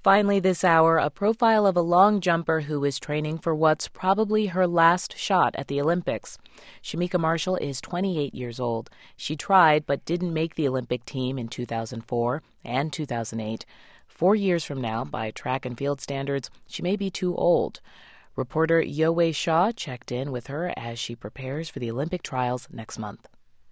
Finally this hour, a profile of a long jumper who is training for what's probably her last shot at the Olympics. Shamika Marshall is 28 years old. She tried but didn't make the Olympic team in 2004 and 2008. 4 years from now, by track and field standards, she may be too old. Reporter Yowei Shaw checked in with her as she prepares for the Olympic trials next month.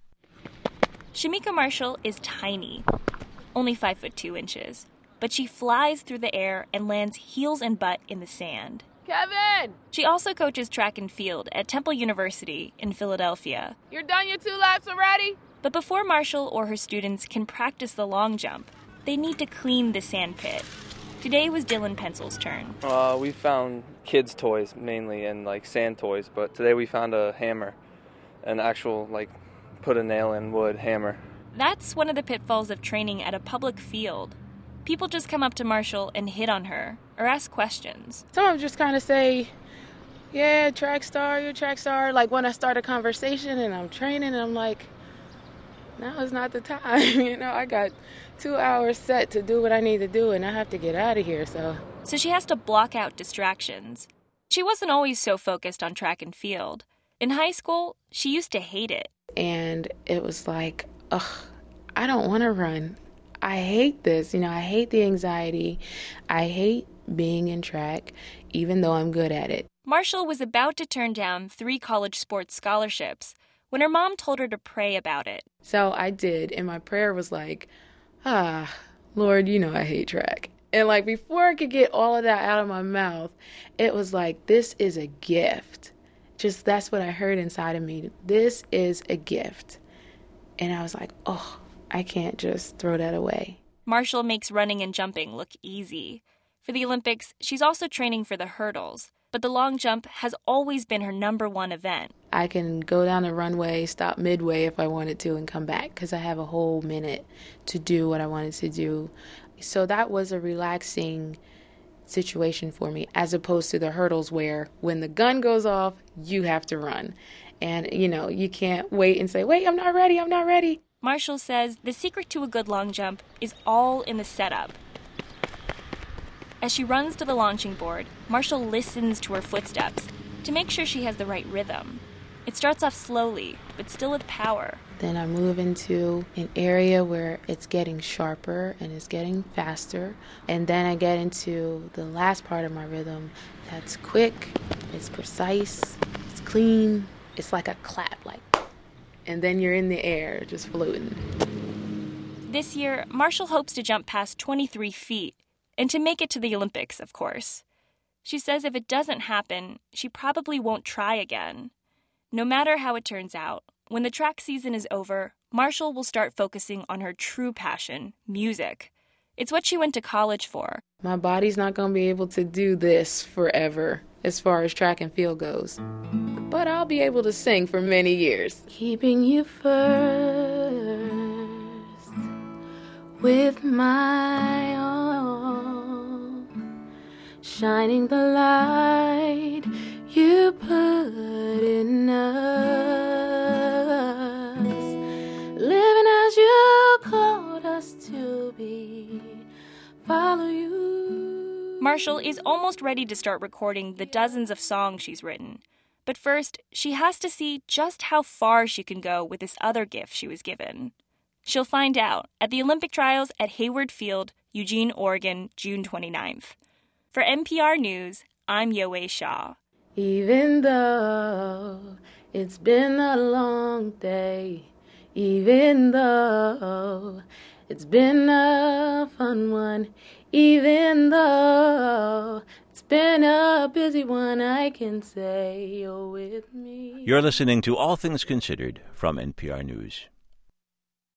Shamika Marshall is tiny, only 5'2". But she flies through the air and lands heels and butt in the sand. Kevin! She also coaches track and field at Temple University in Philadelphia. You're done your 2 laps already? But before Marshall or her students can practice the long jump, they need to clean the sand pit. Today was Dylan Pencil's turn. We found kids' toys mainly and sand toys, but today we found a hammer, an actual put a nail in wood hammer. That's one of the pitfalls of training at a public field. People just come up to Marshall and hit on her or ask questions. Some of them just kind of say, yeah, track star, you're a track star. Like when I start a conversation and I'm training and I'm like, now is not the time. I got 2 hours set to do what I need to do and I have to get out of here. So she has to block out distractions. She wasn't always so focused on track and field. In high school, she used to hate it. And it was like, ugh, I don't want to run. I hate this. I hate the anxiety. I hate being in track, even though I'm good at it. Marshall was about to turn down 3 college sports scholarships when her mom told her to pray about it. So I did, and my prayer was like, Lord, I hate track. And before I could get all of that out of my mouth, it was like, this is a gift. Just that's what I heard inside of me. This is a gift. And I was like, oh, I can't just throw that away. Marshall makes running and jumping look easy. For the Olympics, she's also training for the hurdles, but the long jump has always been her #1 event. I can go down the runway, stop midway if I wanted to, and come back because I have a whole minute to do what I wanted to do. So that was a relaxing situation for me, as opposed to the hurdles where when the gun goes off, you have to run. And, you can't wait and say, wait, I'm not ready. Marshall says the secret to a good long jump is all in the setup. As she runs to the launching board, Marshall listens to her footsteps to make sure she has the right rhythm. It starts off slowly, but still with power. Then I move into an area where it's getting sharper and it's getting faster. And then I get into the last part of my rhythm that's quick, it's precise, it's clean. It's like a clap, and then you're in the air, just floating. This year, Marshall hopes to jump past 23 feet, and to make it to the Olympics, of course. She says if it doesn't happen, she probably won't try again. No matter how it turns out, when the track season is over, Marshall will start focusing on her true passion, music. It's what she went to college for. My body's not going to be able to do this forever, as far as track and field goes. But I'll be able to sing for many years. Keeping you first with my all, shining the light you put in us, living as you called us to be, follow you. Marshall is almost ready to start recording the dozens of songs she's written. But first, she has to see just how far she can go with this other gift she was given. She'll find out at the Olympic trials at Hayward Field, Eugene, Oregon, June 29th. For NPR News, I'm Yowei Shaw. Even though it's been a long day, even though it's been a fun one, even though it's been a busy one, I can say you're with me. You're listening to All Things Considered from NPR News.